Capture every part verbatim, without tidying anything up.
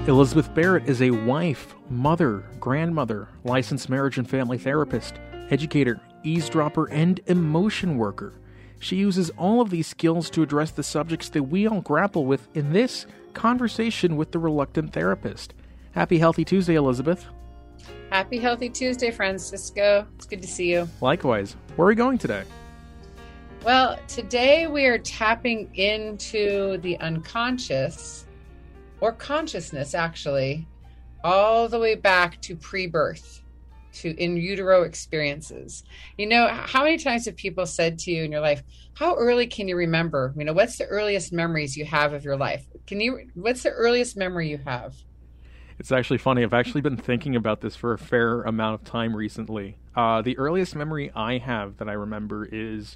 Elizabeth Barrett is a wife, mother, grandmother, licensed marriage and family therapist, educator, eavesdropper, and emotion worker. She uses all of these skills to address the subjects that we all grapple with in this conversation with the reluctant therapist. Happy Healthy Tuesday, Elizabeth. Happy Healthy Tuesday, Francisco. It's good to see you. Likewise. Where are we going today? Well, today we are tapping into the unconscious, or consciousness actually, all the way back to pre-birth, to in utero experiences. You know, how many times have people said to you in your life, how early can you remember? You know, what's the earliest memories you have of your life? Can you, what's the earliest memory you have? It's actually funny. I've actually been thinking about this for a fair amount of time recently. Uh, the earliest memory I have that I remember is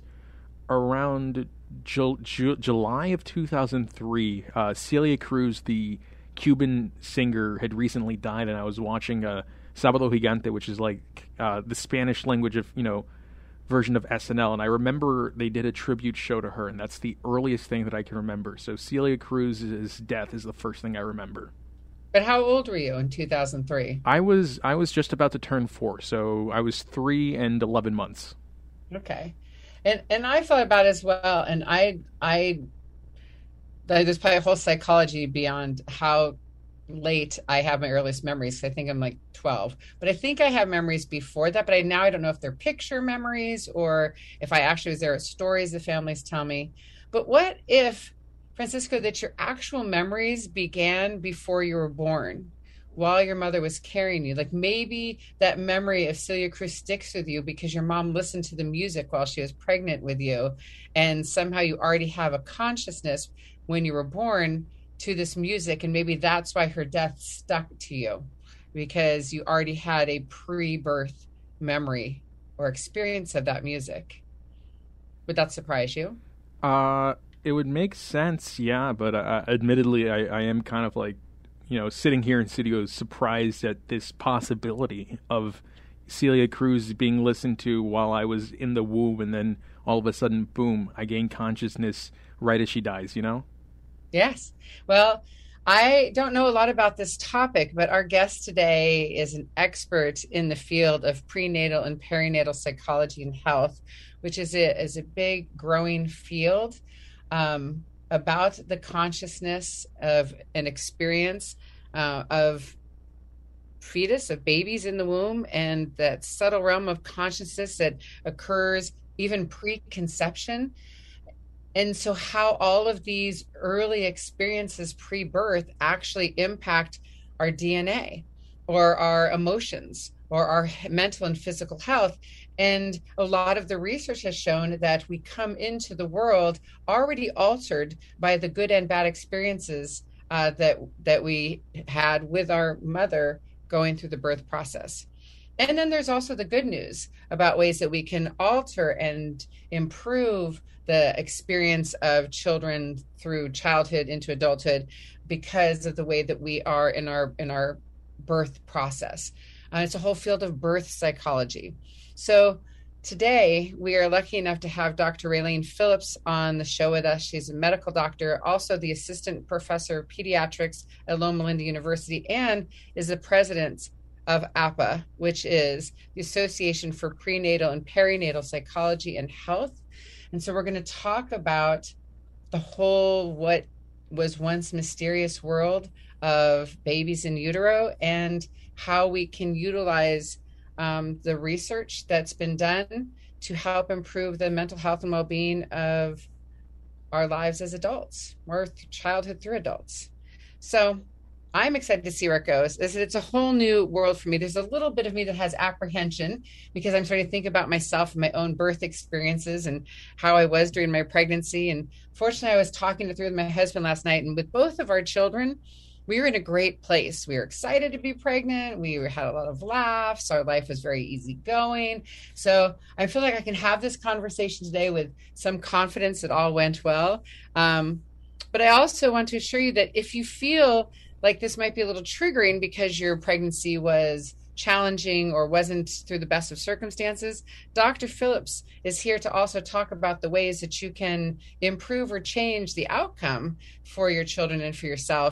around Ju- Ju- July of two thousand three. Uh, Celia Cruz, the Cuban singer, had recently died, and I was watching uh, Sábado Gigante, which is like uh, the Spanish language of, you know, version of S N L, and I remember they did a tribute show to her, and that's the earliest thing that I can remember. So Celia Cruz's death is the first thing I remember. But how old were you in two thousand three? I was I was just about to turn four, so I was three and eleven months. Okay. And and I thought about it as well, and I I there's probably a whole psychology beyond how late I have my earliest memories. I think I'm like twelve, but I think I have memories before that. But I now I don't know if they're picture memories or if I actually was there at stories the families tell me. But what if, Francisco, that your actual memories began before you were born, while your mother was carrying you? Like maybe that memory of Celia Cruz sticks with you because your mom listened to the music while she was pregnant with you, and somehow you already have a consciousness when you were born to this music, and maybe that's why her death stuck to you, because you already had a pre-birth memory or experience of that music. Would that surprise you? Uh, it would make sense, yeah, but uh, admittedly, I, I am kind of like, you know, sitting here in studio surprised at this possibility of Celia Cruz being listened to while I was in the womb, and then all of a sudden, boom, I gain consciousness right as she dies, you know? Yes. Well, I don't know a lot about this topic, but our guest today is an expert in the field of prenatal and perinatal psychology and health, which is a, is a big growing field um, about the consciousness of an experience uh, of fetus, of babies in the womb, and that subtle realm of consciousness that occurs even pre-conception. And so how all of these early experiences pre-birth actually impact our D N A or our emotions or our mental and physical health. And a lot of the research has shown that we come into the world already altered by the good and bad experiences uh, that that we had with our mother going through the birth process. And then there's also the good news about ways that we can alter and improve the experience of children through childhood into adulthood because of the way that we are in our in our birth process. Uh, it's a whole field of birth psychology. So today we are lucky enough to have Doctor Raylene Phillips on the show with us. She's a medical doctor, also the assistant professor of pediatrics at Loma Linda University, and is the president of A P A, which is the Association for Prenatal and Perinatal Psychology and Health. And so we're going to talk about the whole what was once mysterious world of babies in utero and how we can utilize um, the research that's been done to help improve the mental health and well-being of our lives as adults, or childhood through adults. So I'm excited to see where it goes. It's a whole new world for me. There's a little bit of me that has apprehension because I'm starting to think about myself and my own birth experiences and how I was during my pregnancy. And fortunately, I was talking it through with my husband last night. And with both of our children, we were in a great place. We were excited to be pregnant. We had a lot of laughs. Our life was very easygoing. So I feel like I can have this conversation today with some confidence that all went well. Um, but I also want to assure you that if you feel like this might be a little triggering because your pregnancy was challenging or wasn't through the best of circumstances, Doctor Phillips is here to also talk about the ways that you can improve or change the outcome for your children and for yourself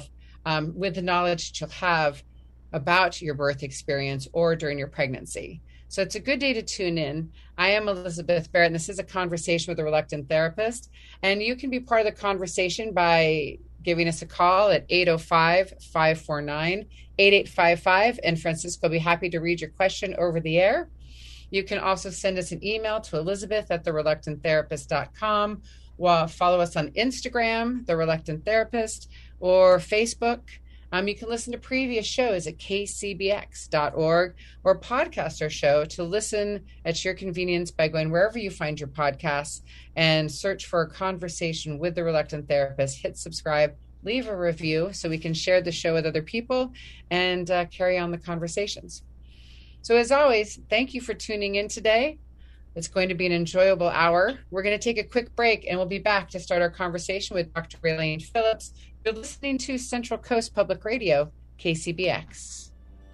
um, with the knowledge that you'll have about your birth experience or during your pregnancy. So it's a good day to tune in. I am Elizabeth Barrett, and this is a conversation with a reluctant therapist. And you can be part of the conversation by giving us a call at eight oh five, five four nine, eight eight five five. And Francisco will be happy to read your question over the air. You can also send us an email to Elizabeth at the reluctant therapist dot com. Well, follow us on Instagram, The Reluctant Therapist, or Facebook. Um, you can listen to previous shows at k c b x dot org or podcast our show to listen at your convenience by going wherever you find your podcasts and search for a conversation with the Reluctant Therapist. Hit subscribe, leave a review so we can share the show with other people and uh, carry on the conversations. So as always, thank you for tuning in today. It's going to be an enjoyable hour. We're going to take a quick break and we'll be back to start our conversation with Doctor Elaine Phillips. You're listening to Central Coast Public Radio, K C B X.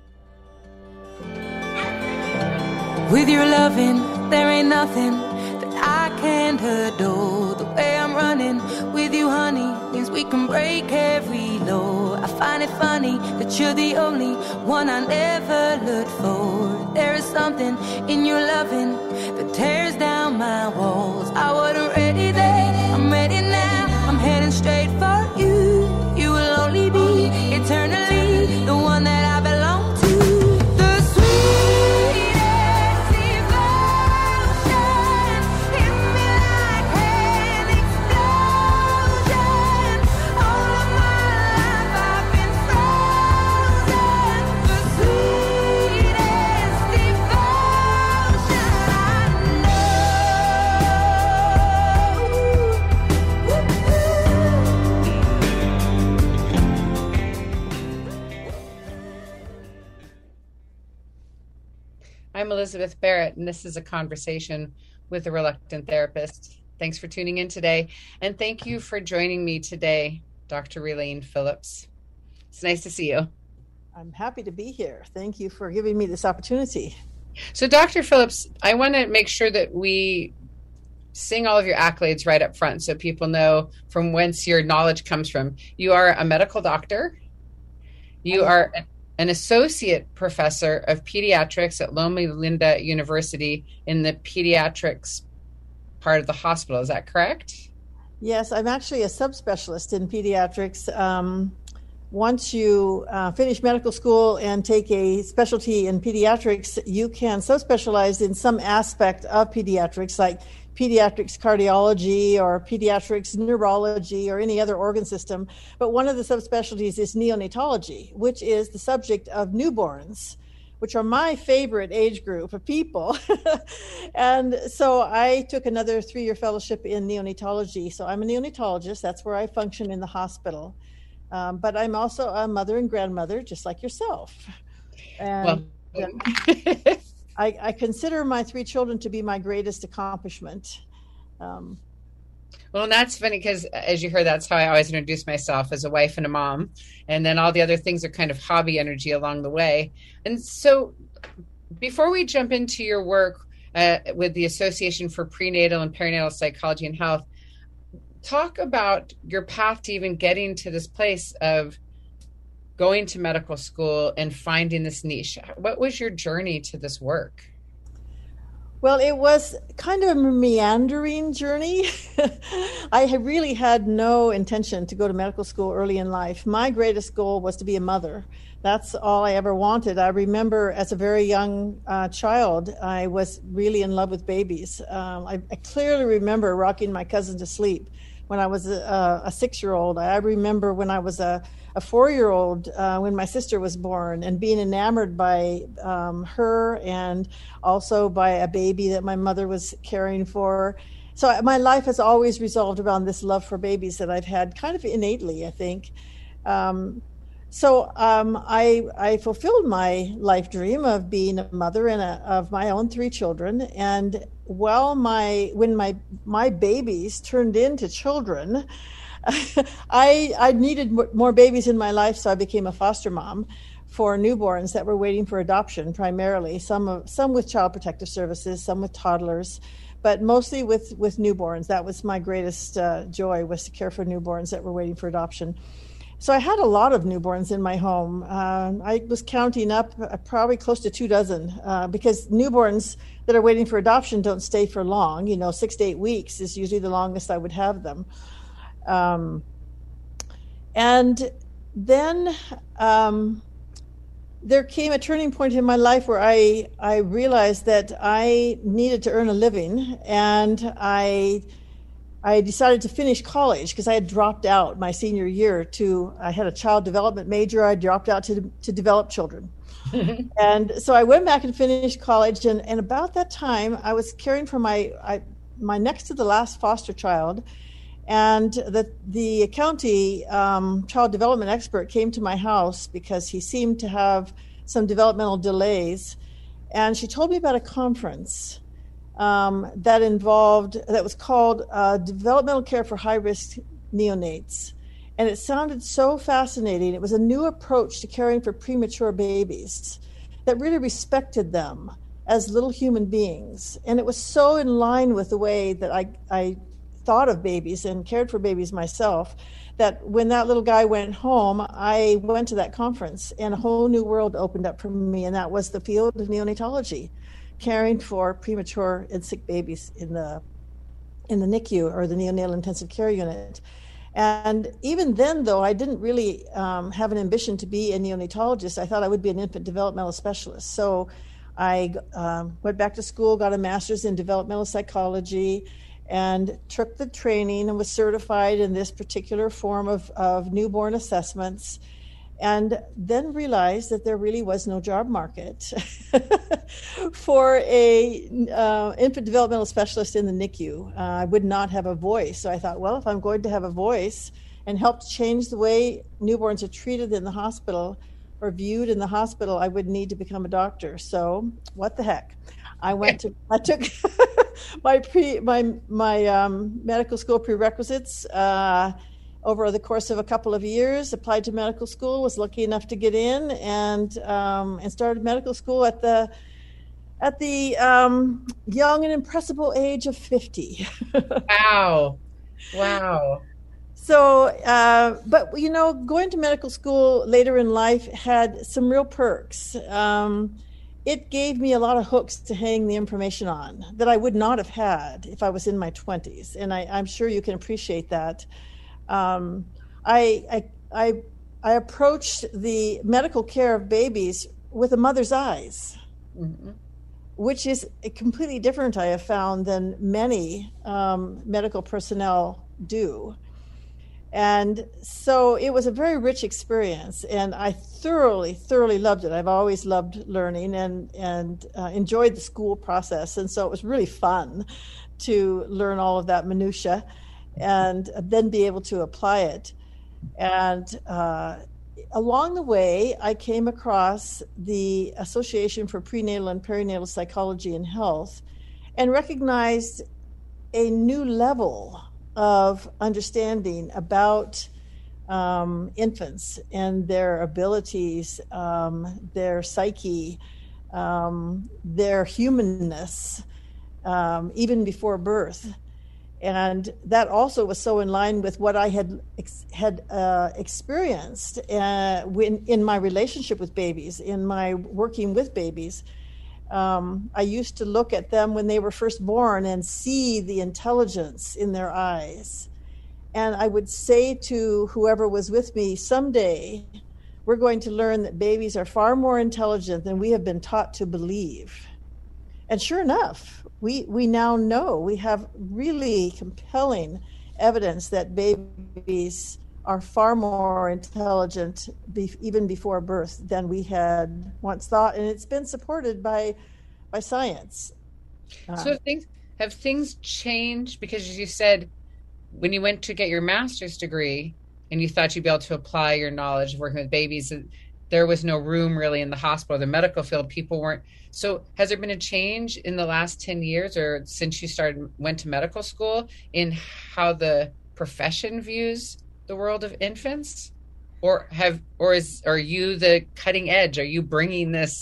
With your loving, there ain't nothing that I can't adore. The way I'm running with you, honey, means we can break every law. I find it funny that you're the only one I never looked for. There is something in your loving that tears down my walls. I wasn't ready then, I'm ready now. I'm heading straight for you. You will only be eternally the one that I belong to. The sweetest devotion hit me like an explosion. All of my life I've been frozen. The sweetest devotion I'm Elizabeth Barrett, and this is a conversation with a reluctant therapist. Thanks for tuning in today, and thank you for joining me today, Doctor Elaine Phillips. It's nice to see you. I'm happy to be here. Thank you for giving me this opportunity. So, Doctor Phillips, I want to make sure that we sing all of your accolades right up front so people know from whence your knowledge comes from. You are a medical doctor. You are an associate professor of pediatrics at Loma Linda University in the pediatrics part of the hospital. Is that correct? Yes, I'm actually a subspecialist in pediatrics. Um, once you uh, finish medical school and take a specialty in pediatrics, you can subspecialize in some aspect of pediatrics, like pediatrics cardiology or pediatrics neurology or any other organ system. But one of the subspecialties is neonatology, which is the subject of newborns, which are my favorite age group of people. And so I took another three-year fellowship in neonatology. So I'm a neonatologist. That's where I function in the hospital. Um, but I'm also a mother and grandmother, just like yourself. And well, I, I consider my three children to be my greatest accomplishment. Um, well, and that's funny because, as you heard, that's how I always introduce myself, as a wife and a mom. And then all the other things are kind of hobby energy along the way. And so before we jump into your work uh, with the Association for Prenatal and Perinatal Psychology and Health, talk about your path to even getting to this place of going to medical school and finding this niche. What was your journey to this work? Well, it was kind of a meandering journey. I really had no intention to go to medical school early in life. My greatest goal was to be a mother. That's all I ever wanted. I remember as a very young uh, child, I was really in love with babies. Um, I, I clearly remember rocking my cousin to sleep when I was a, a six-year-old. I remember when I was a a four-year-old uh, when my sister was born and being enamored by um, her and also by a baby that my mother was caring for. So my life has always revolved around this love for babies that I've had kind of innately, I think. Um, so um, I, I fulfilled my life dream of being a mother and a, of my own three children. And while my when my my babies turned into children, I I needed more babies in my life, so I became a foster mom for newborns that were waiting for adoption, primarily. Some of, some with Child Protective Services, some with toddlers, but mostly with, with newborns. That was my greatest uh, joy, was to care for newborns that were waiting for adoption. So I had a lot of newborns in my home. Uh, I was counting up uh, probably close to two dozen uh, because newborns that are waiting for adoption don't stay for long. You know, six to eight weeks is usually the longest I would have them. Um, and then um, there came a turning point in my life where I, I realized that I needed to earn a living, and I I decided to finish college because I had dropped out my senior year to, I had a child development major. I dropped out to, to develop children. And so I went back and finished college. And, and about that time, I was caring for my, I, my next to the last foster child. And the, the county um, child development expert came to my house because he seemed to have some developmental delays. And she told me about a conference Um, that involved, that was called uh, Developmental Care for High-Risk Neonates. And it sounded so fascinating. It was a new approach to caring for premature babies that really respected them as little human beings. And it was so in line with the way that I, I thought of babies and cared for babies myself, that when that little guy went home, I went to that conference and a whole new world opened up for me, and that was the field of neonatology, caring for premature and sick babies in the in the N I C U, or the neonatal intensive care unit. And even then, though, I didn't really um, have an ambition to be a neonatologist. I thought I would be an infant developmental specialist. So I um, went back to school, got a master's in developmental psychology, and took the training and was certified in this particular form of, of newborn assessments. And then realized that there really was no job market for a uh, infant developmental specialist in the N I C U. Uh, I would not have a voice. So I thought, well, if I'm going to have a voice and help change the way newborns are treated in the hospital or viewed in the hospital, I would need to become a doctor. So what the heck? I went to, I took my pre, my, my um, medical school prerequisites, uh, over the course of a couple of years, applied to medical school, was lucky enough to get in, and um, and started medical school at the at the um, young and impressible age of fifty. Wow, wow. So, uh, but you know, going to medical school later in life had some real perks. Um, it gave me a lot of hooks to hang the information on that I would not have had if I was in my twenties, and I, I'm sure you can appreciate that. Um, I, I, I, I approached the medical care of babies with a mother's eyes, mm-hmm. which is completely different, I have found, than many um, medical personnel do. And so it was a very rich experience, and I thoroughly, thoroughly loved it. I've always loved learning and, and uh, enjoyed the school process. And so it was really fun to learn all of that minutia and then be able to apply it. And uh, along the way, I came across the Association for Prenatal and Perinatal Psychology and Health and recognized a new level of understanding about um, infants and their abilities, um, their psyche, um, their humanness, um, even before birth. And that also was so in line with what I had had uh, experienced uh, when, in my relationship with babies, in my working with babies. Um, I used to look at them when they were first born and see the intelligence in their eyes. And I would say to whoever was with me, someday we're going to learn that babies are far more intelligent than we have been taught to believe. And sure enough, we, we now know, we have really compelling evidence that babies are far more intelligent be, even before birth than we had once thought, and it's been supported by by science. So have things have things changed? Because as you said, when you went to get your master's degree and you thought you'd be able to apply your knowledge of working with babies, there was no room really in the hospital, the medical field. People weren't. So has there been a change in the last ten years or since you started went to medical school in how the profession views the world of infants? Or have or is are you the cutting edge? Are you bringing this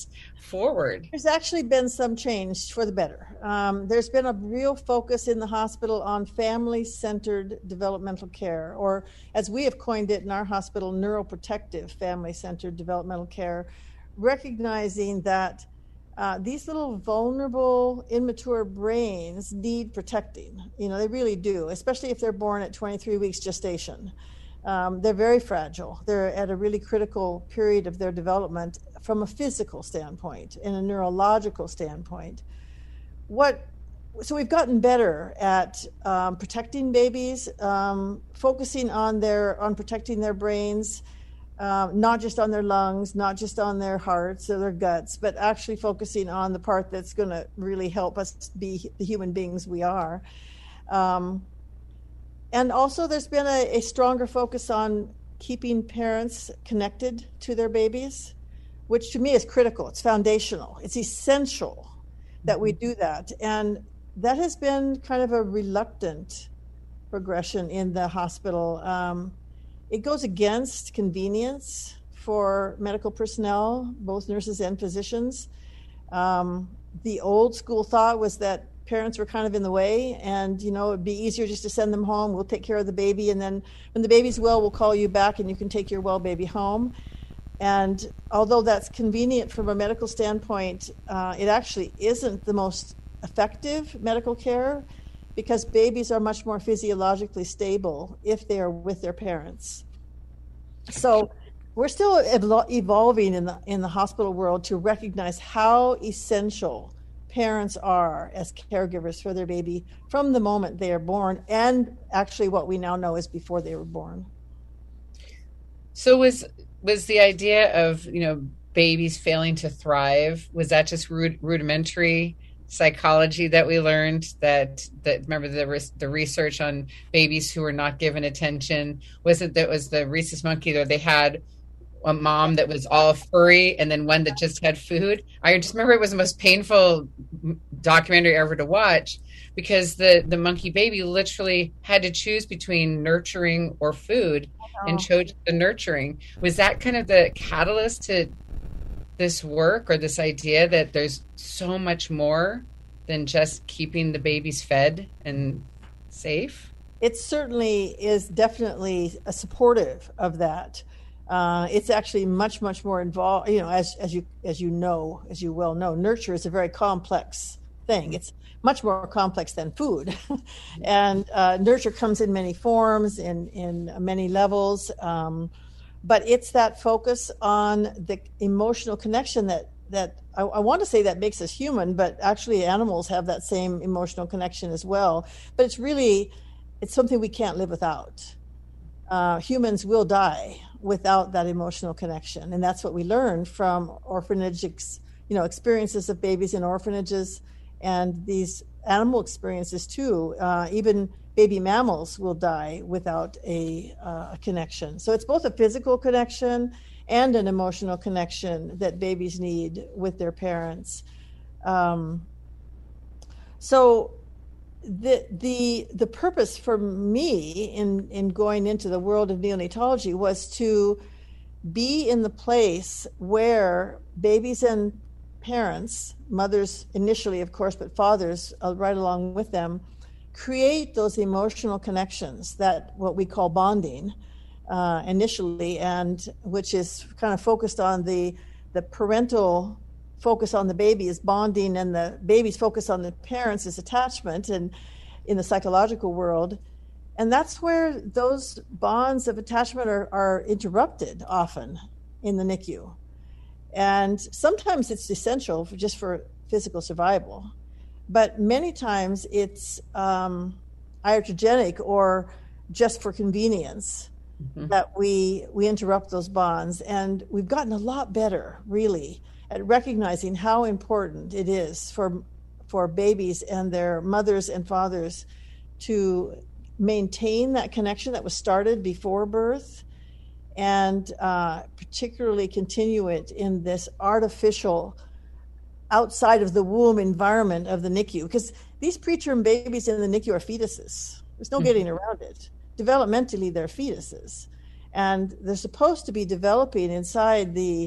forward? There's actually been some change for the better. Um, there's been a real focus in the hospital on family-centered developmental care, or as we have coined it in our hospital, neuroprotective family-centered developmental care, recognizing that uh, these little vulnerable, immature brains need protecting. You know, they really do, especially if they're born at twenty-three weeks gestation. Um, they're very fragile. They're at a really critical period of their development from a physical standpoint and a neurological standpoint. What, so we've gotten better at um, protecting babies, um, focusing on their on protecting their brains, uh, not just on their lungs, not just on their hearts or their guts, but actually focusing on the part that's going to really help us be the human beings we are. Um, And also there's been a, a stronger focus on keeping parents connected to their babies, which to me is critical. It's foundational. It's essential that we do that. And that has been kind of a reluctant progression in the hospital. Um, it goes against convenience for medical personnel, both nurses and physicians. Um, the old school thought was that parents were kind of in the way, and you know, it'd be easier just to send them home. We'll take care of the baby, and then when the baby's well, we'll call you back and you can take your well baby home. And although that's convenient from a medical standpoint, uh, it actually isn't the most effective medical care, because babies are much more physiologically stable if they are with their parents. So we're still evol- evolving in the in the hospital world to recognize how essential parents are as caregivers for their baby from the moment they are born, and actually what we now know is before they were born. So was was the idea of, you know, babies failing to thrive, was that just rud- rudimentary psychology that we learned, that that remember the the research on babies who were not given attention? Was it that was the rhesus monkey, or they had a mom that was all furry and then one that just had food? I just remember it was the most painful documentary ever to watch, because the, the monkey baby literally had to choose between nurturing or food, oh. and chose the nurturing. Was that kind of the catalyst to this work, or this idea that there's so much more than just keeping the babies fed and safe? It certainly is definitely a supportive of that. Uh, it's actually much, much more involved. You know, as as you as you know, as you well know, nurture is a very complex thing. It's much more complex than food, and uh, nurture comes in many forms, in in many levels. Um, but it's that focus on the emotional connection that that I, I want to say that makes us human, but actually animals have that same emotional connection as well. But it's really, it's something we can't live without. Uh, humans will die without that emotional connection, and that's what we learned from orphanage, ex, you know, experiences of babies in orphanages, and these animal experiences too. Uh, even baby mammals will die without a, uh, a connection. So it's both a physical connection and an emotional connection that babies need with their parents. Um, so. The the the purpose for me in, in going into the world of neonatology was to be in the place where babies and parents, mothers initially, of course, but fathers uh, right along with them, create those emotional connections, that what we call bonding uh, initially, and which is kind of focused on the the parental focus on the baby is bonding, and the baby's focus on the parents is attachment, and in the psychological world. And that's where those bonds of attachment are, are interrupted often in the N I C U. And sometimes it's essential for just for physical survival, but many times it's um, iatrogenic or just for convenience, mm-hmm. that we we interrupt those bonds. And we've gotten a lot better, really, at recognizing how important it is for for babies and their mothers and fathers to maintain that connection that was started before birth, and uh, particularly continue it in this artificial, outside of the womb environment of the N I C U. Because these preterm babies in the N I C U are fetuses. There's no getting around it. Developmentally, they're fetuses. And they're supposed to be developing inside the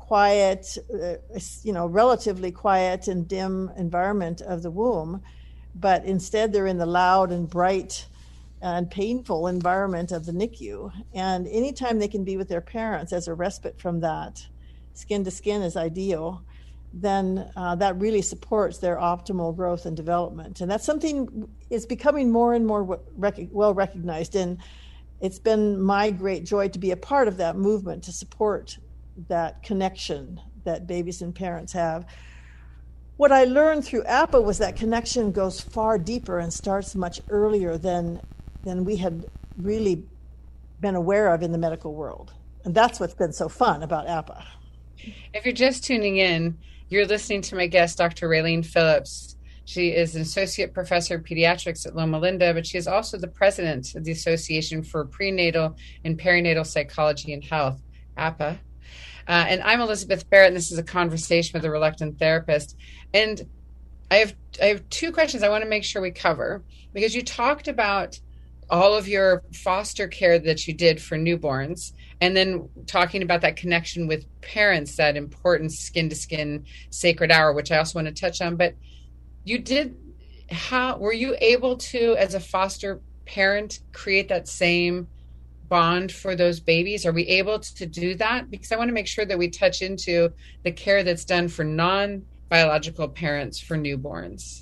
quiet, uh, you know, relatively quiet and dim environment of the womb, but instead they're in the loud and bright and painful environment of the N I C U. And anytime they can be with their parents as a respite from that, skin to skin is ideal, then uh, that really supports their optimal growth and development. And that's something is becoming more and more rec- well recognized. And it's been my great joy to be a part of that movement to support that connection that babies and parents have. What I learned through A P A was that connection goes far deeper and starts much earlier than than we had really been aware of in the medical world. And that's what's been so fun about A P A. If you're just tuning in, you're listening to my guest, Doctor Raylene Phillips. She is an associate professor of pediatrics at Loma Linda, but she is also the president of the Association for Prenatal and Perinatal Psychology and Health, A P A. Uh, and I'm Elizabeth Barrett, and this is a conversation with a reluctant therapist. And I have I have two questions I want to make sure we cover, because you talked about all of your foster care that you did for newborns, and then talking about that connection with parents, that important skin-to-skin sacred hour, which I also want to touch on. But you did, how were you able to, as a foster parent, create that same bond for those babies? Are we able to do that? Because I want to make sure that we touch into the care that's done for non-biological parents for newborns.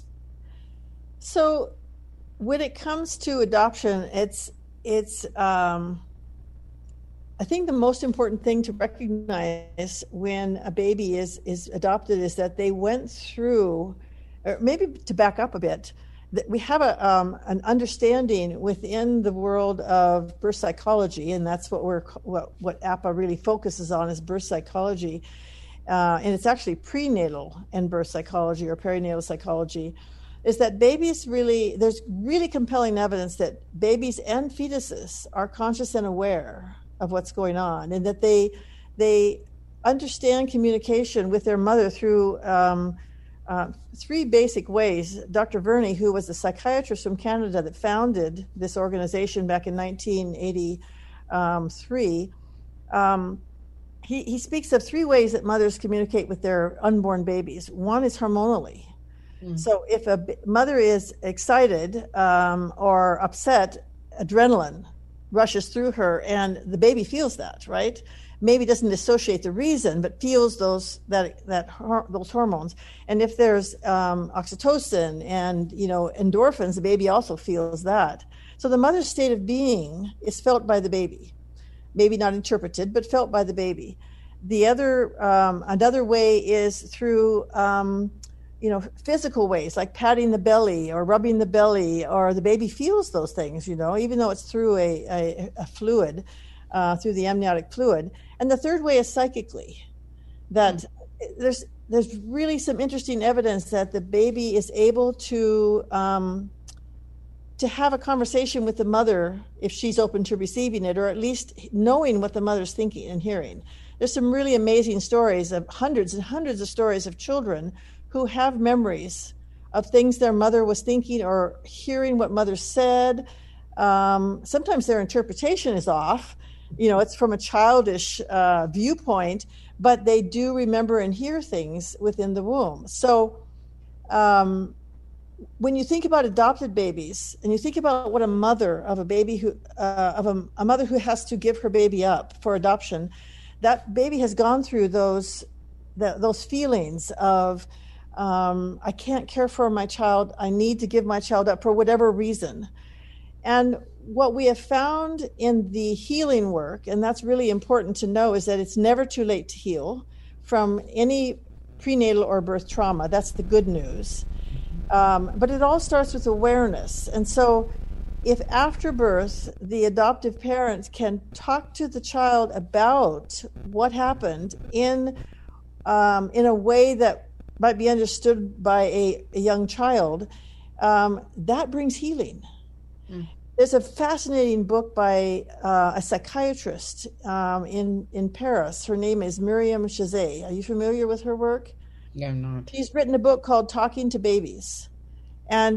So when it comes to adoption, it's it's um, I think the most important thing to recognize when a baby is is adopted is that they went through, or maybe to back up a bit, that we have a um, an understanding within the world of birth psychology, and that's what we're what what A P A really focuses on is birth psychology, uh, and it's actually prenatal and birth psychology or perinatal psychology. Is that babies really, there's really compelling evidence that babies and fetuses are conscious and aware of what's going on, and that they they understand communication with their mother through um, uh, three basic ways. Doctor Verney, who was a psychiatrist from Canada that founded this organization back in nineteen eighty-three, um, he, he speaks of three ways that mothers communicate with their unborn babies. One is hormonally. So if a mother is excited um, or upset, adrenaline rushes through her, and the baby feels that, right? Maybe doesn't associate the reason, but feels those that that those hormones. And if there's um, oxytocin and you know endorphins, the baby also feels that. So the mother's state of being is felt by the baby, maybe not interpreted, but felt by the baby. The other um, another way is through um, you know, physical ways like patting the belly or rubbing the belly, or the baby feels those things, you know, even though it's through a, a, a fluid, uh, through the amniotic fluid. And the third way is psychically, that mm. there's there's really some interesting evidence that the baby is able to um, to have a conversation with the mother if she's open to receiving it, or at least knowing what the mother's thinking and hearing. There's some really amazing stories of hundreds and hundreds of stories of children who have memories of things their mother was thinking or hearing what mother said. Um, sometimes their interpretation is off. You know, it's from a childish uh, viewpoint, but they do remember and hear things within the womb. So um, when you think about adopted babies, and you think about what a mother of a baby who, uh, of a, a mother who has to give her baby up for adoption, that baby has gone through those, the, those feelings of, Um, I can't care for my child. I need to give my child up for whatever reason. And what we have found in the healing work, and that's really important to know, is that it's never too late to heal from any prenatal or birth trauma. That's the good news. Um, but it all starts with awareness. And so if after birth, the adoptive parents can talk to the child about what happened in, um, in a way that might be understood by a, a young child, um, that brings healing. Mm. There's a fascinating book by uh, a psychiatrist um, in, in Paris. Her name is Miriam Chazet. Are you familiar with her work? Yeah, I'm not. She's written a book called Talking to Babies. And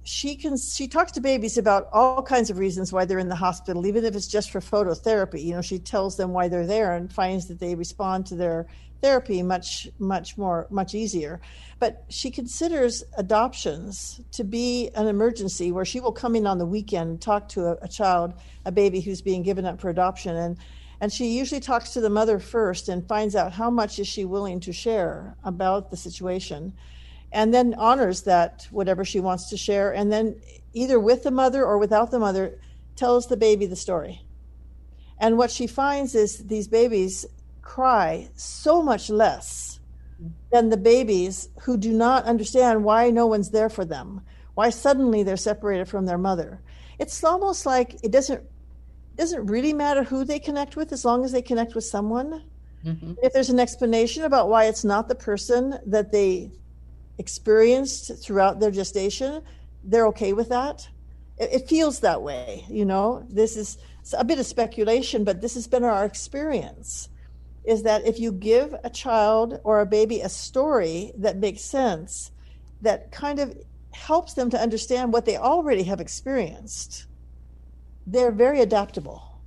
she can she talks to babies about all kinds of reasons why they're in the hospital, even if it's just for phototherapy. You know, she tells them why they're there and finds that they respond to their therapy much, much more, much easier. But she considers adoptions to be an emergency where she will come in on the weekend and talk to a, a child, a baby who's being given up for adoption. And, and she usually talks to the mother first and finds out how much is she willing to share about the situation, and then honors that whatever she wants to share. And then either with the mother or without the mother, tells the baby the story. And what she finds is these babies cry so much less than the babies who do not understand why no one's there for them, why suddenly they're separated from their mother. It's almost like it doesn't it doesn't really matter who they connect with as long as they connect with someone. Mm-hmm. If there's an explanation about why it's not the person that they experienced throughout their gestation, they're okay with that. It, it feels that way, you know. This is a bit of speculation, but this has been our experience, is that if you give a child or a baby a story that makes sense, that kind of helps them to understand what they already have experienced, they're very adaptable.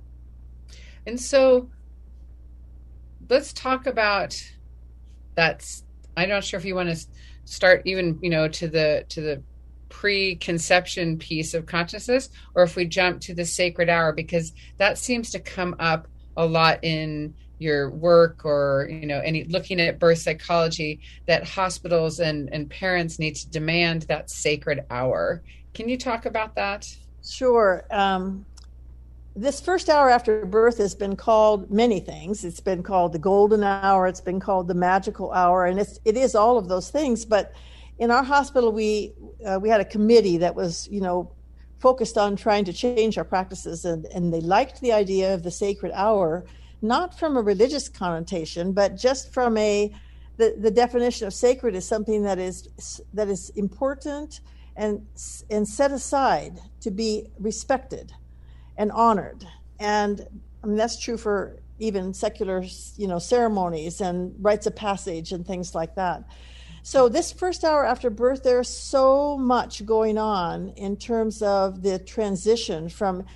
And so let's talk about that. I'm not sure if you want to start even, you know, to the to the preconception piece of consciousness, or if we jump to the sacred hour, because that seems to come up a lot in your work, or, you know, any looking at birth psychology, that hospitals and, and parents need to demand that sacred hour. Can you talk about that? Sure. Um, this first hour after birth has been called many things. It's been called the golden hour. It's been called the magical hour. And it's, it is all of those things. But in our hospital, we uh, we had a committee that was, you know, focused on trying to change our practices. And, and they liked the idea of the sacred hour, not from a religious connotation, but just from a, the, the definition of sacred is something that is that is important and and set aside to be respected and honored. And I mean, that's true for even secular, you know, ceremonies and rites of passage and things like that. So this first hour after birth, there's so much going on in terms of the transition from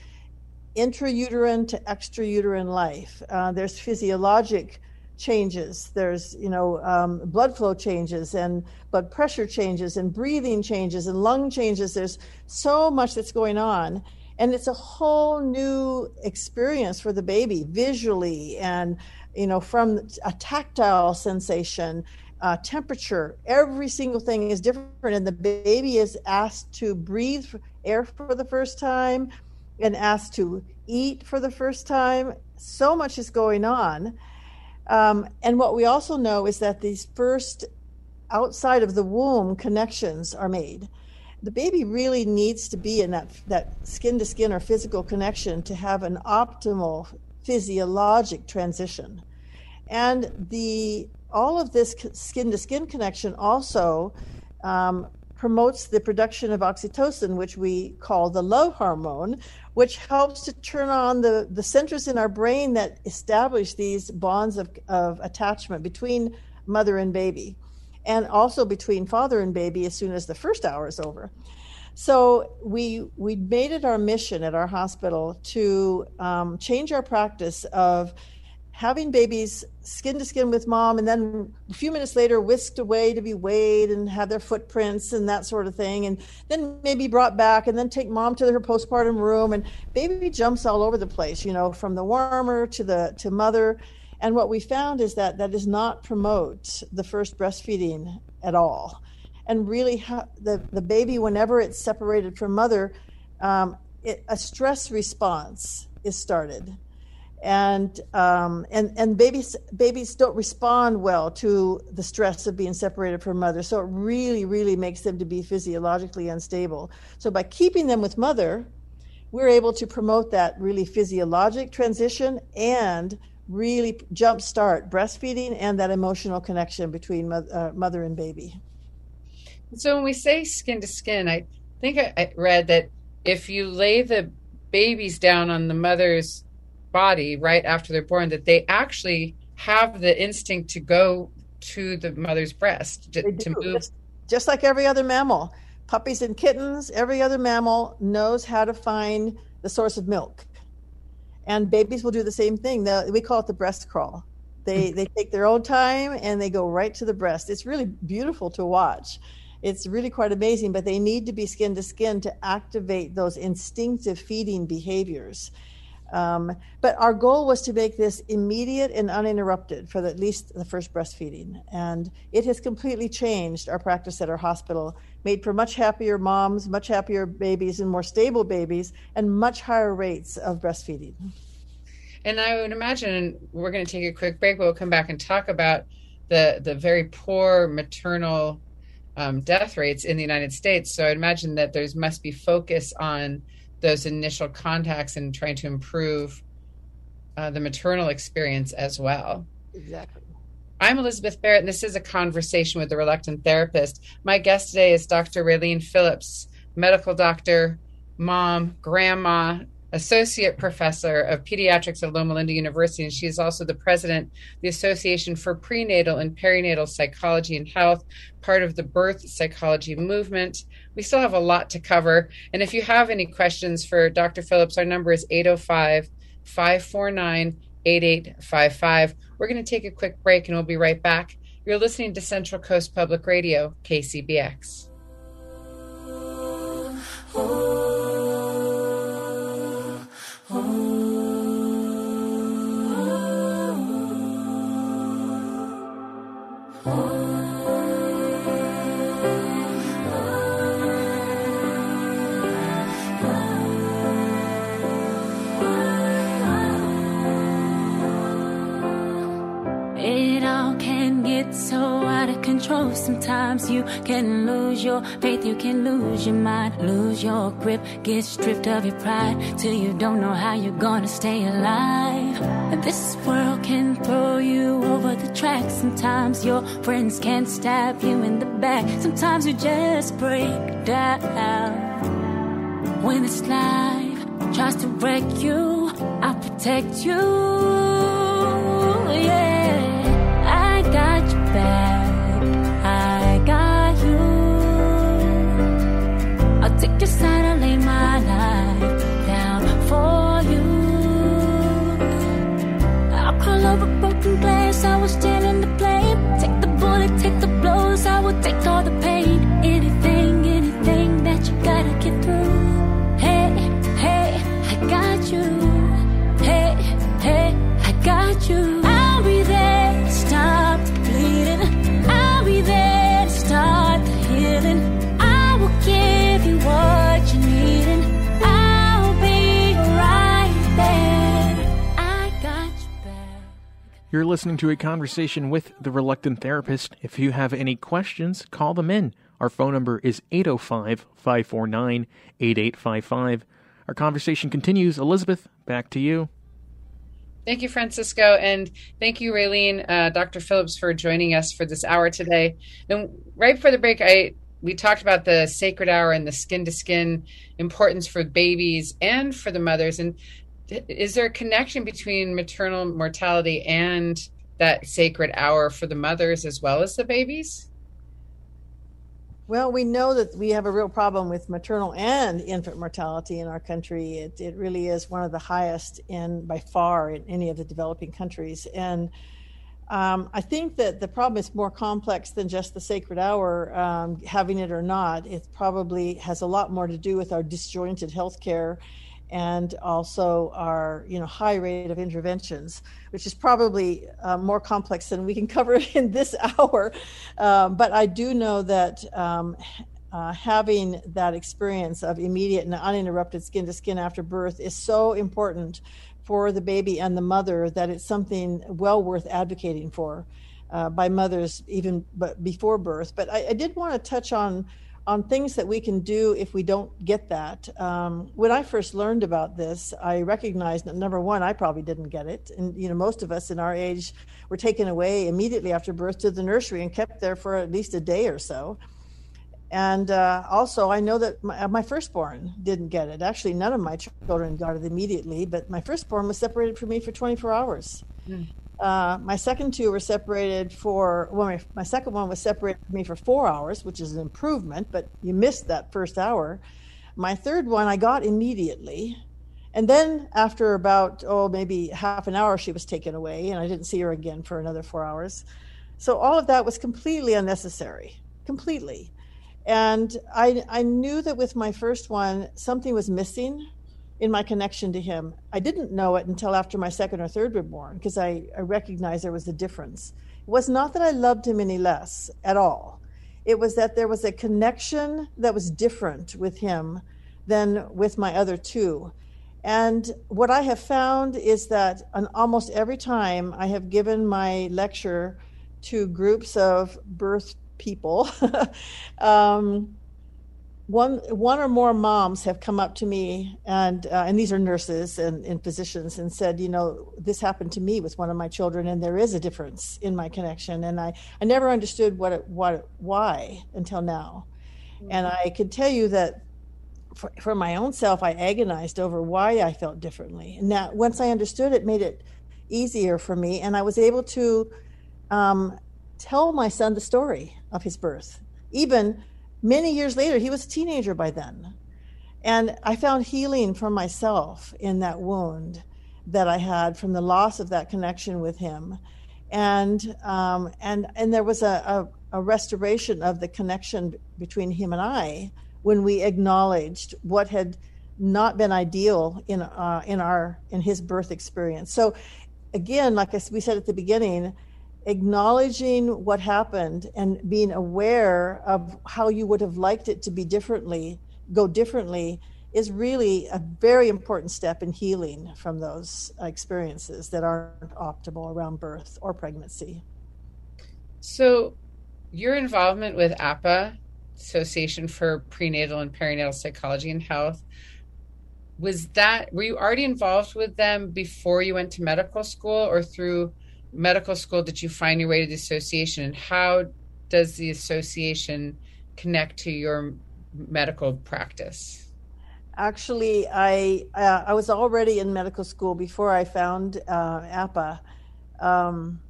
intrauterine to extrauterine life. Uh, there's physiologic changes. There's, you know, um, blood flow changes and blood pressure changes and breathing changes and lung changes. There's so much that's going on. And it's a whole new experience for the baby visually, and, you know, from a tactile sensation, uh, temperature, every single thing is different. And the baby is asked to breathe air for the first time and asked to eat for the first time. So much is going on. Um, and what we also know is that these first outside of the womb connections are made. The baby really needs to be in that, that skin-to-skin or physical connection to have an optimal physiologic transition. And the all of this skin-to-skin connection also um, promotes the production of oxytocin, which we call the love hormone, which helps to turn on the, the centers in our brain that establish these bonds of, of attachment between mother and baby, and also between father and baby as soon as the first hour is over. So we we made it our mission at our hospital to um, change our practice of having babies skin to skin with mom, and then a few minutes later whisked away to be weighed and have their footprints and that sort of thing, and then maybe brought back, and then take mom to her postpartum room, and baby jumps all over the place, you know, from the warmer to the to mother. And what we found is that that does not promote the first breastfeeding at all. And really, ha- the, the baby, whenever it's separated from mother, um, it, a stress response is started. And um, and and babies babies don't respond well to the stress of being separated from mother. So it really, really makes them to be physiologically unstable. So by keeping them with mother, we're able to promote that really physiologic transition and really jumpstart breastfeeding and that emotional connection between mo- uh, mother and baby. So when we say skin to skin, I think I, I read that if you lay the babies down on the mother's body right after they're born, that they actually have the instinct to go to the mother's breast, to, to move. Just, just like every other mammal. puppies and kittens, every other mammal knows how to find the source of milk. And babies will do the same thing. The, we call it the breast crawl. They they take their own time and they go right to the breast. It's really beautiful to watch. It's really quite amazing, but they need to be skin to skin to activate those instinctive feeding behaviors. Um, but our goal was to make this immediate and uninterrupted for the, at least the first breastfeeding. And it has completely changed our practice at our hospital, made for much happier moms, much happier babies, and more stable babies, and much higher rates of breastfeeding. And I would imagine we're going to take a quick break. We'll come back and talk about the, the very poor maternal um, death rates in the United States. So I'd imagine that there's must be focus on those initial contacts and trying to improve uh, the maternal experience as well. Exactly. I'm Elizabeth Barrett, and this is A Conversation with the Reluctant Therapist. My guest today is Doctor Raylene Phillips, medical doctor, mom, grandma, associate professor of pediatrics at Loma Linda University, and she is also the president of the Association for Prenatal and Perinatal Psychology and Health, part of the birth psychology movement. We still have a lot to cover, and if you have any questions for Doctor Phillips, our number is eight oh five, five four nine, eight eight five five. We're going to take a quick break, and we'll be right back. You're listening to Central Coast Public Radio, K C B X. Sometimes you can lose your faith, you can lose your mind, lose your grip, get stripped of your pride till you don't know how you're gonna stay alive. And this world can throw you over the track. Sometimes your friends can stab you in the back. Sometimes you just break down. When this life tries to wreck you, I'll protect you. Yeah, I got your back. I got you. I'll take your side, I'll lay my life down for you. I'll crawl over broken glass, I will stand in the blame. Take the bullet, take the blows, I will take all the pain. Anything, anything that you gotta get through. Hey, hey, I got you. Hey, hey, I got you. I'll be there to stop the bleeding. I'll be there to start the healing. I will give you what you need, and I'll be right there. I got you back. You're listening to A Conversation with the Reluctant Therapist. If you have any questions, call them in. Our phone number is eight oh five, five four nine, eight eight five five. Our conversation continues. Elizabeth, back to you. Thank you, Francisco, and thank you, Raylene, uh, Doctor Phillips, for joining us for this hour today. And right before the break, I we talked about the sacred hour and the skin-to-skin importance for babies and for the mothers. And is there a connection between maternal mortality and that sacred hour for the mothers as well as the babies? Well, we know that we have a real problem with maternal and infant mortality in our country. It, it really is one of the highest in by far in any of the developing countries. And um, I think that the problem is more complex than just the sacred hour, um, having it or not. It probably has a lot more to do with our disjointed healthcare and also our, you know, high rate of interventions, which is probably uh, more complex than we can cover in this hour. Um, but I do know that um, uh, having that experience of immediate and uninterrupted skin to skin after birth is so important for the baby and the mother that it's something well worth advocating for uh, by mothers even but before birth. But I, I did want to touch on on things that we can do if we don't get that. Um, when I first learned about this, I recognized that number one, I probably didn't get it. And, you know, most of us in our age were taken away immediately after birth to the nursery and kept there for at least a day or so. And uh, also, I know that my, my firstborn didn't get it. Actually, none of my children got it immediately, but my firstborn was separated from me for twenty-four hours. Mm. Uh, my second two were separated for, well, my, my second one was separated from me for four hours, which is an improvement, but you missed that first hour. My third one I got immediately. And then after about, oh, maybe half an hour, she was taken away, and I didn't see her again for another four hours. So all of that was completely unnecessary, completely. And I, I knew that with my first one, something was missing in my connection to him. I didn't know it until after my second or third were born, because I, I recognized there was a difference. It was not that I loved him any less at all. It was that there was a connection that was different with him than with my other two. And what I have found is that on almost every time I have given my lecture to groups of birth people, um, One one or more moms have come up to me, and uh, and these are nurses and, and physicians, and said, you know, this happened to me with one of my children, and there is a difference in my connection. And I, I never understood what it, what it, why until now. Mm-hmm. And I can tell you that for, for my own self, I agonized over why I felt differently. And now, once I understood it, made it easier for me, and I was able to um, tell my son the story of his birth, even many years later. He was a teenager by then. And I found healing from myself in that wound that I had from the loss of that connection with him. And um, and and there was a, a, a restoration of the connection between him and I when we acknowledged what had not been ideal in uh, in our in his birth experience. So again, like I, we said at the beginning, acknowledging what happened and being aware of how you would have liked it to be differently, go differently, is really a very important step in healing from those experiences that aren't optimal around birth or pregnancy. So your involvement with A P A, Association for Prenatal and Perinatal Psychology and Health, was that, were you already involved with them before you went to medical school, or through medical school did you find your way to the association? And how does the association connect to your medical practice? Actually, I uh, I was already in medical school before I found uh, A P A, um,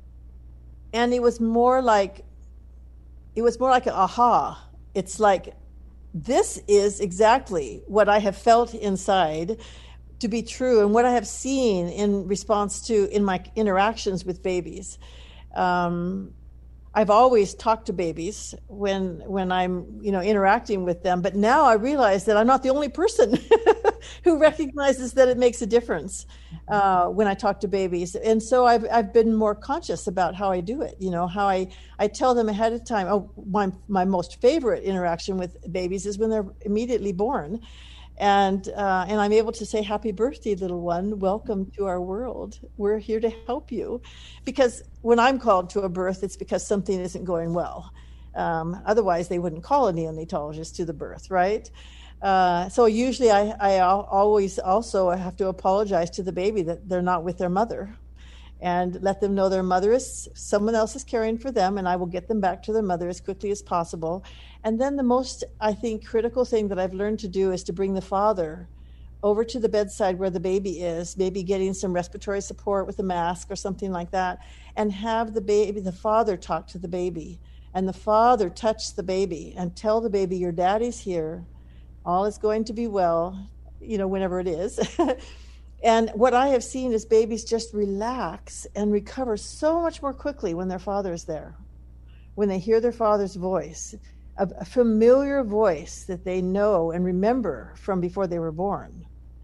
and it was more like it was more like an aha. It's like, this is exactly what I have felt inside to be true, and what I have seen in response to in my interactions with babies. Um, I've always talked to babies when when I'm you know interacting with them, but now I realize that I'm not the only person who recognizes that it makes a difference uh, when I talk to babies. And so I've I've been more conscious about how I do it. You know, how I I tell them ahead of time. Oh, my my most favorite interaction with babies is when they're immediately born. And uh, and I'm able to say, happy birthday, little one. Welcome to our world. We're here to help you. Because when I'm called to a birth, it's because something isn't going well. Um, otherwise, they wouldn't call a neonatologist to the birth, right? Uh, so usually I, I always also have to apologize to the baby that they're not with their mother, and let them know their mother is, someone else is caring for them, and I will get them back to their mother as quickly as possible. And then the most, I think, critical thing that I've learned to do is to bring the father over to the bedside where the baby is, maybe getting some respiratory support with a mask or something like that, and have the baby, the father talk to the baby, and the father touch the baby and tell the baby, your daddy's here, all is going to be well, you know, whenever it is. And what I have seen is babies just relax and recover so much more quickly when their father is there, when they hear their father's voice, a, a familiar voice that they know and remember from before they were born.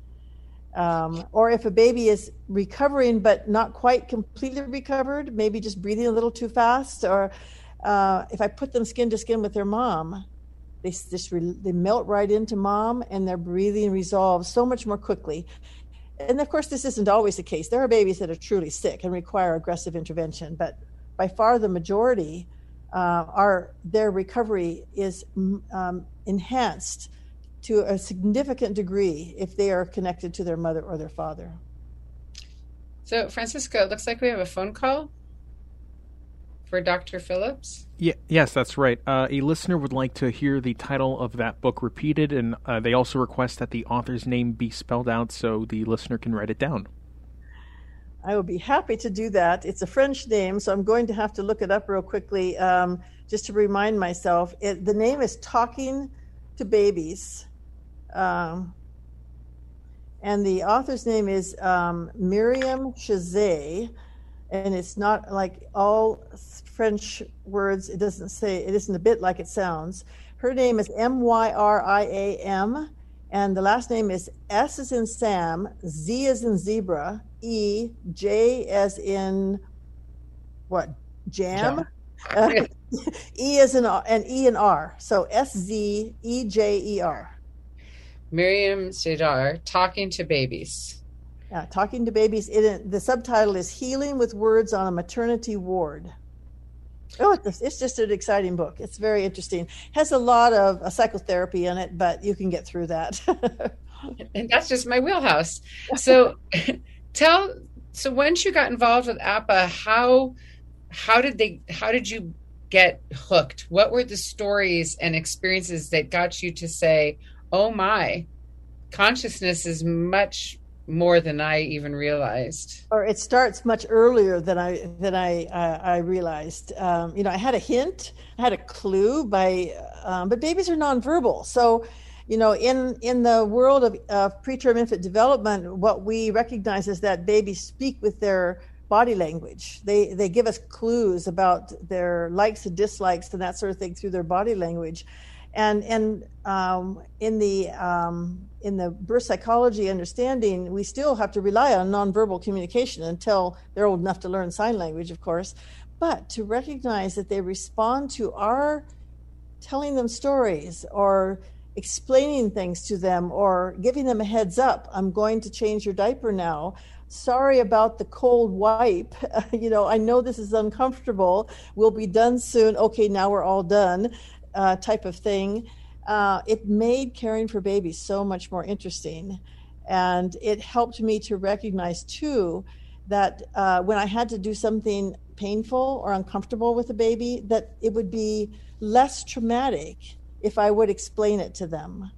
Um, or if a baby is recovering but not quite completely recovered, maybe just breathing a little too fast, or uh, if I put them skin to skin with their mom, they just re- they melt right into mom, and their breathing resolves so much more quickly. And of course, this isn't always the case. There are babies that are truly sick and require aggressive intervention, but by far the majority, uh, are their recovery is um, enhanced to a significant degree if they are connected to their mother or their father. So, Francisco, it looks like we have a phone call for Doctor Phillips. Yeah, yes, that's right. Uh, a listener would like to hear the title of that book repeated, and uh, they also request that the author's name be spelled out so the listener can write it down. I will be happy to do that. It's a French name, so I'm going to have to look it up real quickly um, just to remind myself. It, the name is Talking to Babies. Um, and the author's name is um, Myriam Chazet. And it's not like all French words. It doesn't say, it isn't a bit like it sounds. Her name is M Y R I A M. And the last name is S as in Sam, Z as in zebra, E, J as in what? Jam? Uh, E as in, and E and R. So S Z E J E R. Myriam Chazet, Talking to Babies. Yeah, Talking to Babies. It, the subtitle is Healing with Words on a Maternity Ward. Oh, it's, it's just an exciting book. It's very interesting. Has a lot of uh, psychotherapy in it, but you can get through that. And that's just my wheelhouse. So tell, so once you got involved with A P A, how, how did they, how did you get hooked? What were the stories and experiences that got you to say, oh my, consciousness is much more than I even realized? Or it starts much earlier than I than I uh, I realized. Um, you know, I had a hint, I had a clue by, um, but babies are nonverbal. So, you know, in in the world of uh, preterm infant development, what we recognize is that babies speak with their body language. They they give us clues about their likes and dislikes and that sort of thing through their body language. And and um, in the um, in the birth psychology understanding, we still have to rely on nonverbal communication until they're old enough to learn sign language, of course. But to recognize that they respond to our telling them stories or explaining things to them or giving them a heads up, I'm going to change your diaper now. Sorry about the cold wipe. You know, I know this is uncomfortable. We'll be done soon. Okay, now we're all done. Uh, type of thing, uh, it made caring for babies so much more interesting. And it helped me to recognize, too, that uh, when I had to do something painful or uncomfortable with a baby, that it would be less traumatic if I would explain it to them.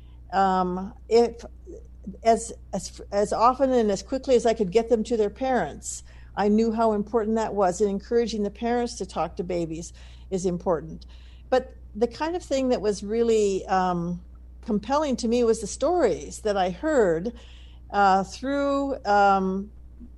Um, if as, as, as often and as quickly as I could get them to their parents, I knew how important that was, and encouraging the parents to talk to babies is important. But the kind of thing that was really um, compelling to me was the stories that I heard uh, through um,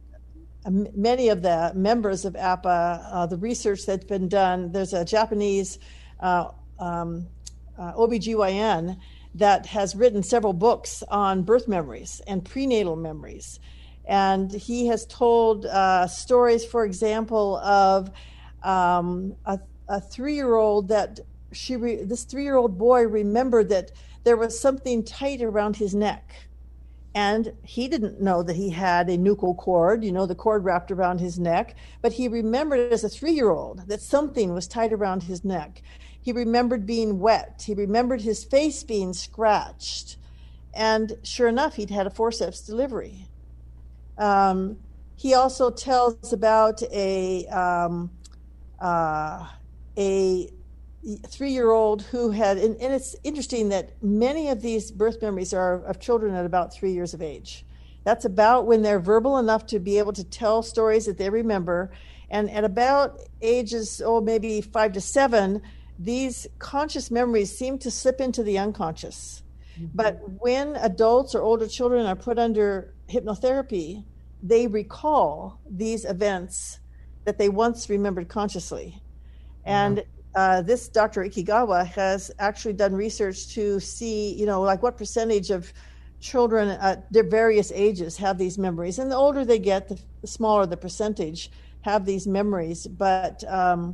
many of the members of A P A, uh, the research that's been done. There's a Japanese uh, um, uh, O B G Y N that has written several books on birth memories and prenatal memories. And he has told uh, stories, for example, of um, a, a three-year-old that She re- this three-year-old boy remembered that there was something tight around his neck, and he didn't know that he had a nuchal cord, you know, the cord wrapped around his neck, but he remembered as a three-year-old that something was tight around his neck. He remembered being wet. He remembered his face being scratched, and sure enough, he'd had a forceps delivery. Um, he also tells about a um, uh, a three-year-old who had, and, and it's interesting that many of these birth memories are of children at about three years of age. That's about when they're verbal enough to be able to tell stories that they remember. And at about ages, oh, maybe five to seven, these conscious memories seem to slip into the unconscious. Mm-hmm. But when adults or older children are put under hypnotherapy, they recall these events that they once remembered consciously. And mm-hmm. Uh, this Doctor Ikigawa has actually done research to see, you know, like what percentage of children at their various ages have these memories. And the older they get, the, the smaller the percentage have these memories. But um,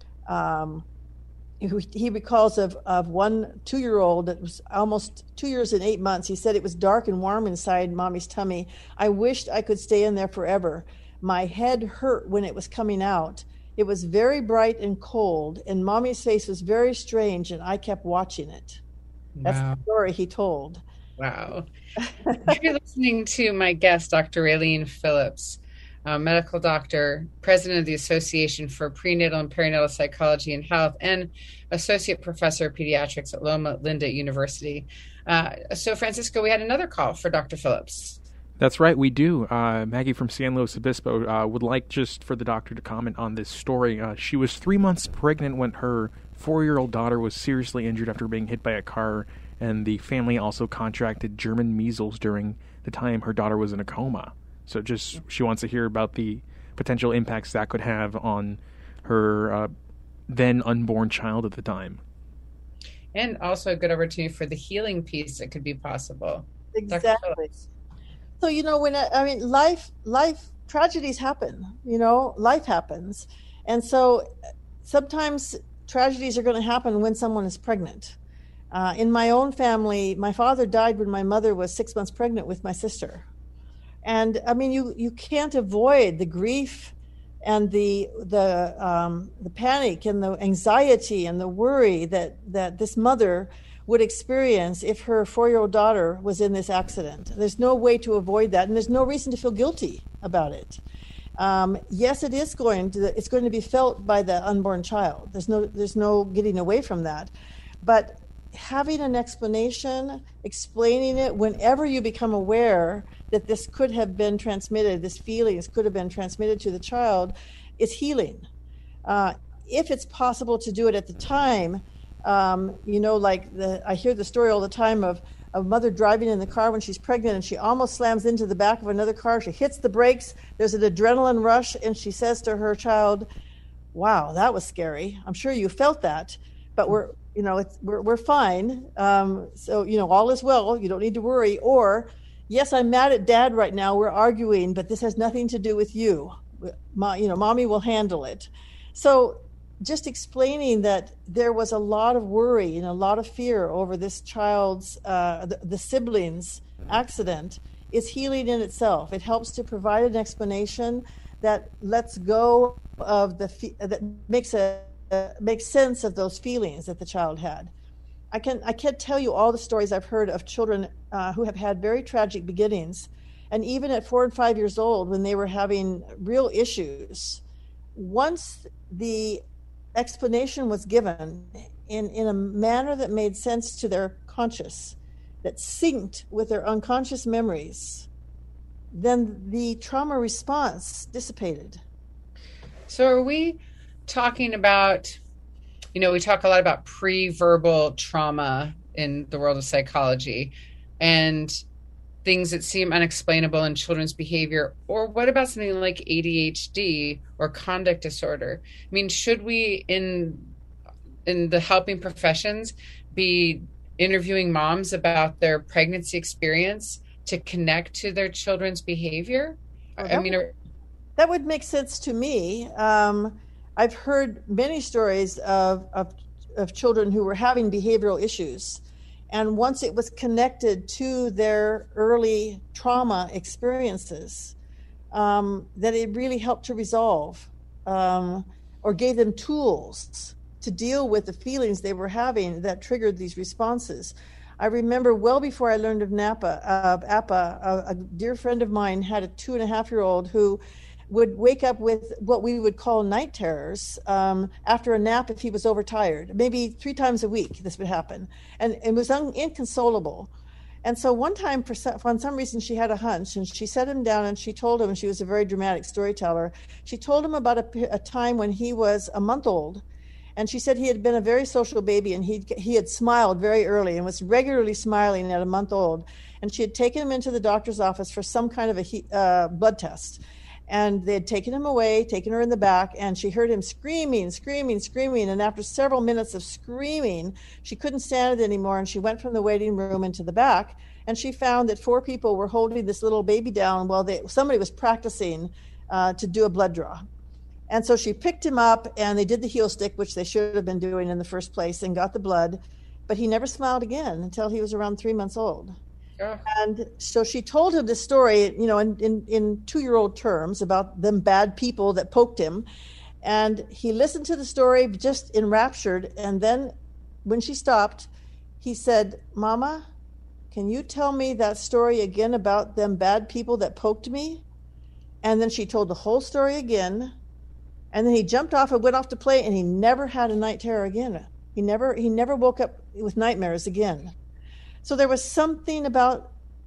um, he, he recalls of, of one two-year-old that was almost two years and eight months. He said it was dark and warm inside mommy's tummy. I wished I could stay in there forever. My head hurt when it was coming out. It was very bright and cold, and mommy's face was very strange, and I kept watching it. That's wow. the story he told. Wow. You're listening to my guest, Doctor Raylene Phillips, a medical doctor, president of the Association for Prenatal and Perinatal Psychology and Health, and associate professor of pediatrics at Loma Linda University. Uh, so, Francisco, we had another call for Doctor Phillips. That's right, we do. Uh, Maggie from San Luis Obispo uh, would like just for the doctor to comment on this story. Uh, she was three months pregnant when her four-year-old daughter was seriously injured after being hit by a car, and the family also contracted German measles during the time her daughter was in a coma. So just she wants to hear about the potential impacts that could have on her uh, then unborn child at the time. And also a good opportunity for the healing piece that could be possible. Exactly. So, you know, when I, I mean, life, life tragedies happen, you know, life happens. And so sometimes tragedies are going to happen when someone is pregnant. Uh, in my own family, my father died when my mother was six months pregnant with my sister. And I mean, you, you can't avoid the grief and the the um, the panic and the anxiety and the worry that, that this mother would experience if her four-year-old daughter was in this accident. There's no way to avoid that, and there's no reason to feel guilty about it. Um, yes, it is going to it's going to be felt by the unborn child. There's no there's no getting away from that. But having an explanation, explaining it whenever you become aware that this could have been transmitted, this feelings could have been transmitted to the child, is healing. Uh, if it's possible to do it at the time, um, you know, like the, I hear the story all the time of a mother driving in the car when she's pregnant and she almost slams into the back of another car. She hits the brakes. There's an adrenaline rush, and she says to her child, "Wow, that was scary. I'm sure you felt that, but we're, you know, it's, we're we're fine. Um, so, you know, all is well. You don't need to worry." Or, "Yes, I'm mad at Dad right now. We're arguing, but this has nothing to do with you. Ma, you know, Mommy will handle it." So, just explaining that there was a lot of worry and a lot of fear over this child's, uh, the, the siblings' accident is healing in itself. It helps to provide an explanation that lets go of the that makes a uh, makes sense of those feelings that the child had. I can I can't tell you all the stories I've heard of children uh, who have had very tragic beginnings, and even at four and five years old, when they were having real issues, once the explanation was given in, in a manner that made sense to their conscious, that synced with their unconscious memories, then the trauma response dissipated. So are we talking about, you know, we talk a lot about pre-verbal trauma in the world of psychology and things that seem unexplainable in children's behavior, or what about something like A D H D or conduct disorder? I mean, should we in in the helping professions be interviewing moms about their pregnancy experience to connect to their children's behavior? Oh, I mean, would, are, that would make sense to me. Um, I've heard many stories of, of of children who were having behavioral issues. And once it was connected to their early trauma experiences, um, that it really helped to resolve um, or gave them tools to deal with the feelings they were having that triggered these responses. I remember well before I learned of NAPA, uh, APA, a, a dear friend of mine had a two and a half year old who would wake up with what we would call night terrors um, after a nap if he was overtired. Maybe three times a week this would happen. And it was un- inconsolable. And so one time, for some, for some reason, she had a hunch, and she set him down and she told him, and she was a very dramatic storyteller, she told him about a, a time when he was a month old. And she said he had been a very social baby, and he he had smiled very early and was regularly smiling at a month old. And she had taken him into the doctor's office for some kind of a he, uh, blood test. And they had taken him away, taken her in the back, and she heard him screaming, screaming, screaming. And after several minutes of screaming, she couldn't stand it anymore, and she went from the waiting room into the back. And she found that four people were holding this little baby down while they, somebody was practicing uh, to do a blood draw. And so she picked him up, and they did the heel stick, which they should have been doing in the first place, and got the blood. But he never smiled again until he was around three months old. Yeah. And so she told him this story, you know, in, in, in two-year-old terms about them bad people that poked him. And he listened to the story just enraptured. And then when she stopped, he said, "Mama, can you tell me that story again about them bad people that poked me?" And then she told the whole story again. And then he jumped off and went off to play, and he never had a night terror again. He never he never woke up with nightmares again. So there was something about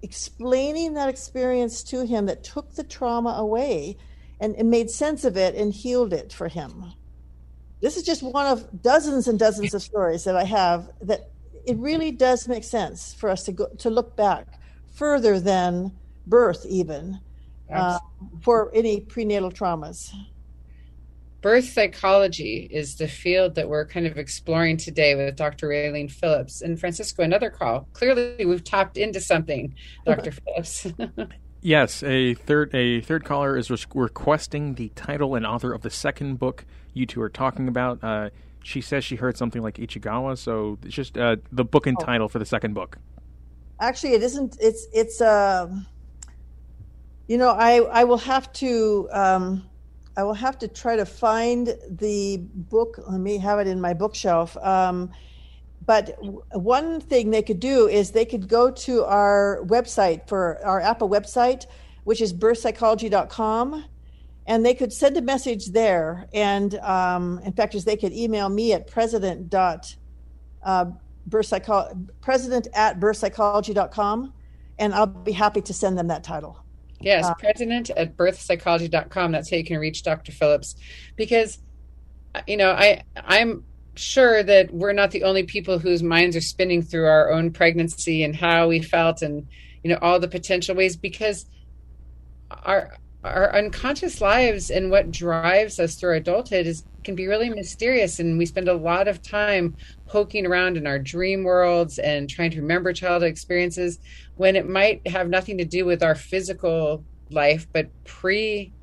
explaining that experience to him that took the trauma away and, and made sense of it and healed it for him. This is just one of dozens and dozens of stories that I have that it really does make sense for us to go to look back further than birth even uh, for any prenatal traumas. Birth psychology is the field that we're kind of exploring today with Doctor Raylene Phillips. And Francisco, another call. Clearly, we've tapped into something, Doctor Phillips. Yes, a third a third caller is requesting the title and author of the second book you two are talking about. Uh, she says she heard something like Ichigawa, so it's just uh, the book and oh. title for the second book. Actually, it isn't. It's it's. Uh, you know, I I will have to. Um, I will have to try to find the book. Let me have it in my bookshelf. Um, but w- one thing they could do is they could go to our website, for our Apple website, which is birth psychology dot com, and they could send a message there. And um, in fact, they could email me at president dot uh, birth psycho- president at birth psychology dot com, and I'll be happy to send them that title. Yes, president at birth psychology dot com. That's how you can reach Doctor Phillips. Because, you know, I, I'm sure that we're not the only people whose minds are spinning through our own pregnancy and how we felt and, you know, all the potential ways, because our our unconscious lives and what drives us through adulthood is can be really mysterious. And we spend a lot of time poking around in our dream worlds and trying to remember childhood experiences when it might have nothing to do with our physical life, but pre-birth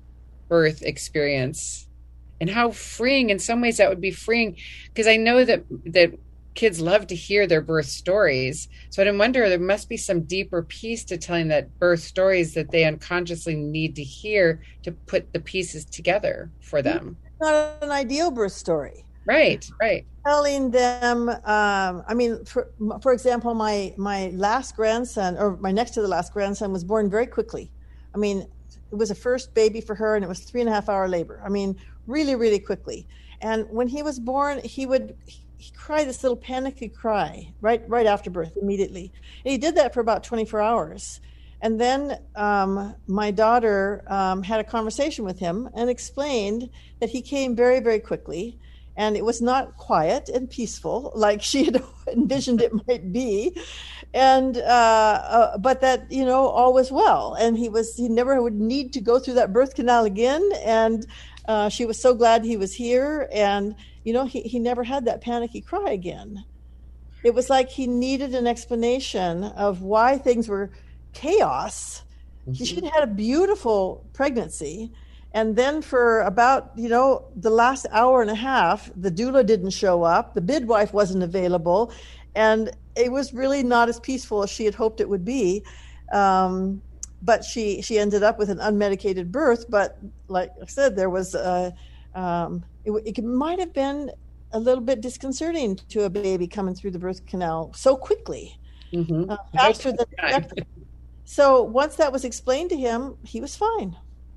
experience. And how freeing, in some ways that would be freeing, because I know that that kids love to hear their birth stories. So I wonder, there must be some deeper piece to telling that birth stories that they unconsciously need to hear to put the pieces together for them. It's not an ideal birth story. Right, right. Telling them, um, I mean, for, for example, my, my last grandson, or my next to the last grandson, was born very quickly. I mean, it was a first baby for her, and it was three and a half hour labor. I mean, really, really quickly. And when he was born, he would... he cried this little panicky cry right right after birth immediately. And he did that for about twenty-four hours. And then um, my daughter um, had a conversation with him and explained that he came very, very quickly. And it was not quiet and peaceful like she had envisioned it might be. And, uh, uh, but that, you know, all was well. And he was, he never would need to go through that birth canal again. And uh, she was so glad he was here. And, you know, he, he never had that panicky cry again. It was like he needed an explanation of why things were chaos. Mm-hmm. She had had a beautiful pregnancy. And then for about, you know, the last hour and a half, the doula didn't show up. The midwife wasn't available. And it was really not as peaceful as she had hoped it would be. Um, but she, she ended up with an unmedicated birth. But like I said, there was a... Um, It, it might have been a little bit disconcerting to a baby coming through the birth canal so quickly, mm-hmm. uh, faster than expected. So once that was explained to him, he was fine.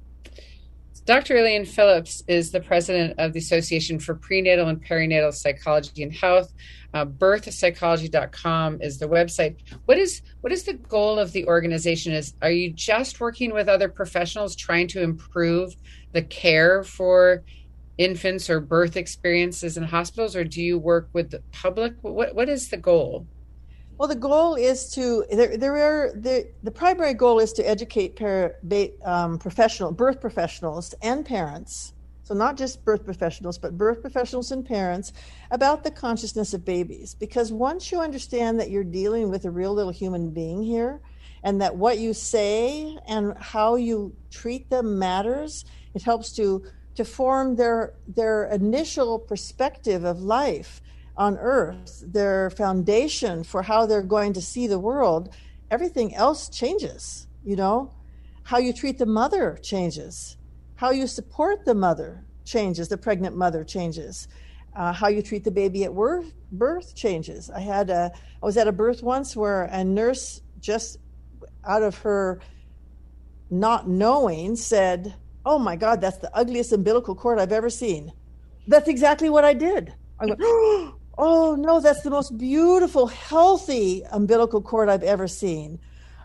Doctor Raylene Phillips is the president of the Association for Prenatal and Perinatal Psychology and Health. Uh, birth psychology dot com is the website. What is what is the goal of the organization? Is are you just working with other professionals trying to improve the care for infants or birth experiences in hospitals, or do you work with the public? What what is the goal? Well, the goal is to there there are the the primary goal is to educate par, um, professional birth professionals and parents. So not just birth professionals, but birth professionals and parents about the consciousness of babies. Because once you understand that you're dealing with a real little human being here, and that what you say and how you treat them matters, it helps to to form their their initial perspective of life on Earth, their foundation for how they're going to see the world. Everything else changes, you know? How you treat the mother changes. How you support the mother changes, the pregnant mother changes. Uh, how you treat the baby at birth, birth changes. I had a, I was at a birth once where a nurse, just out of her not knowing, said, "Oh my God, that's the ugliest umbilical cord I've ever seen." That's exactly what I did. I went, "Oh no, that's the most beautiful, healthy umbilical cord I've ever seen."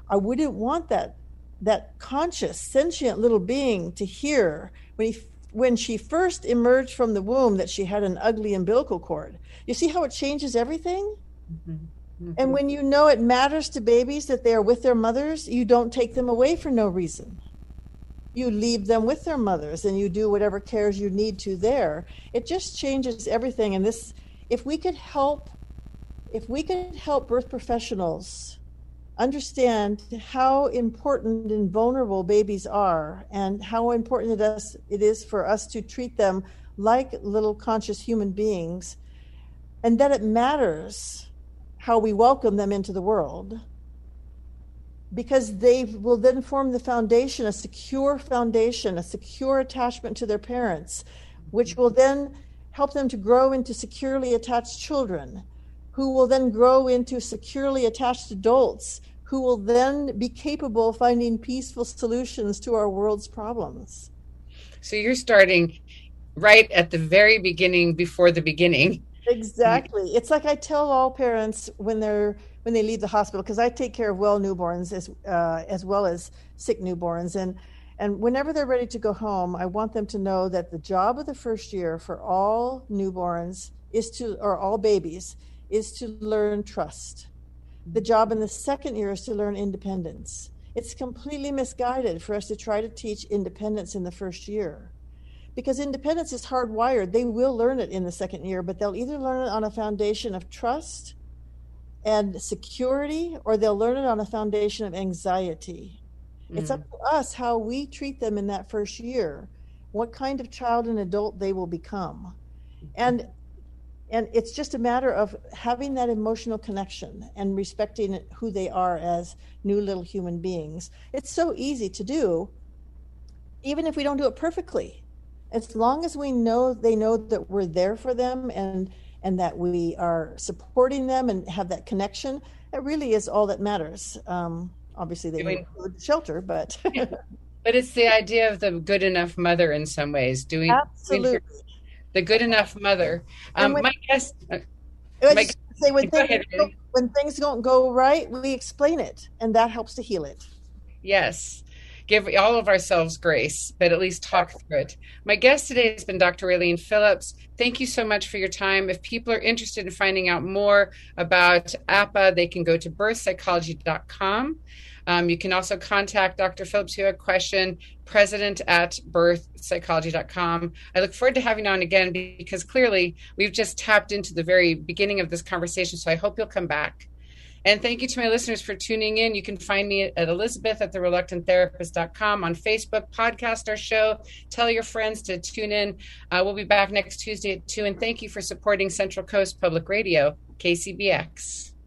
I wouldn't want that that conscious, sentient little being to hear when he when she first emerged from the womb that she had an ugly umbilical cord. You see how it changes everything? Mm-hmm. Mm-hmm. And when you know it matters to babies that they are with their mothers, you don't take them away for no reason. You leave them with their mothers and you do whatever cares you need to there. It just changes everything. And this, if we could help, if we could help birth professionals understand how important and vulnerable babies are and how important it is, it is for us to treat them like little conscious human beings, and that it matters how we welcome them into the world, because they will then form the foundation, a secure foundation, a secure attachment to their parents, which will then help them to grow into securely attached children, who will then grow into securely attached adults, who will then be capable of finding peaceful solutions to our world's problems. So you're starting right at the very beginning, before the beginning. Exactly. It's like I tell all parents when they're when they leave the hospital, because I take care of well newborns as uh, as well as sick newborns, and and whenever they're ready to go home, I want them to know that the job of the first year for all newborns is to, or all babies, is to learn trust. The job in the second year is to learn independence. It's completely misguided for us to try to teach independence in the first year, because independence is hardwired. They will learn it in the second year, but they'll either learn it on a foundation of trust and security, or they'll learn it on a foundation of anxiety. Mm. It's up to us how we treat them in that first year, what kind of child and adult they will become. And and it's just a matter of having that emotional connection and respecting who they are as new little human beings. It's so easy to do, even if we don't do it perfectly. As long as we know they know that we're there for them and and that we are supporting them and have that connection, that really is all that matters. Um, obviously, they need shelter, but but it's the idea of the good enough mother in some ways. Doing absolutely the good enough mother. Um, when, my guess, uh, my, say when things ahead, go, when things don't go right, we explain it, and that helps to heal it. Yes. Give all of ourselves grace, but at least talk through it. My guest today has been Doctor Raylene Phillips. Thank you so much for your time. If people are interested in finding out more about A P A, they can go to birth psychology dot com. Um, you can also contact Doctor Phillips if you have a question, president at birth psychology dot com. I look forward to having you on again, because clearly we've just tapped into the very beginning of this conversation, so I hope you'll come back. And thank you to my listeners for tuning in. You can find me at Elizabeth at the reluctant therapist dot com, on Facebook, podcast our show, tell your friends to tune in. Uh, we'll be back next Tuesday at two. And thank you for supporting Central Coast Public Radio, K C B X.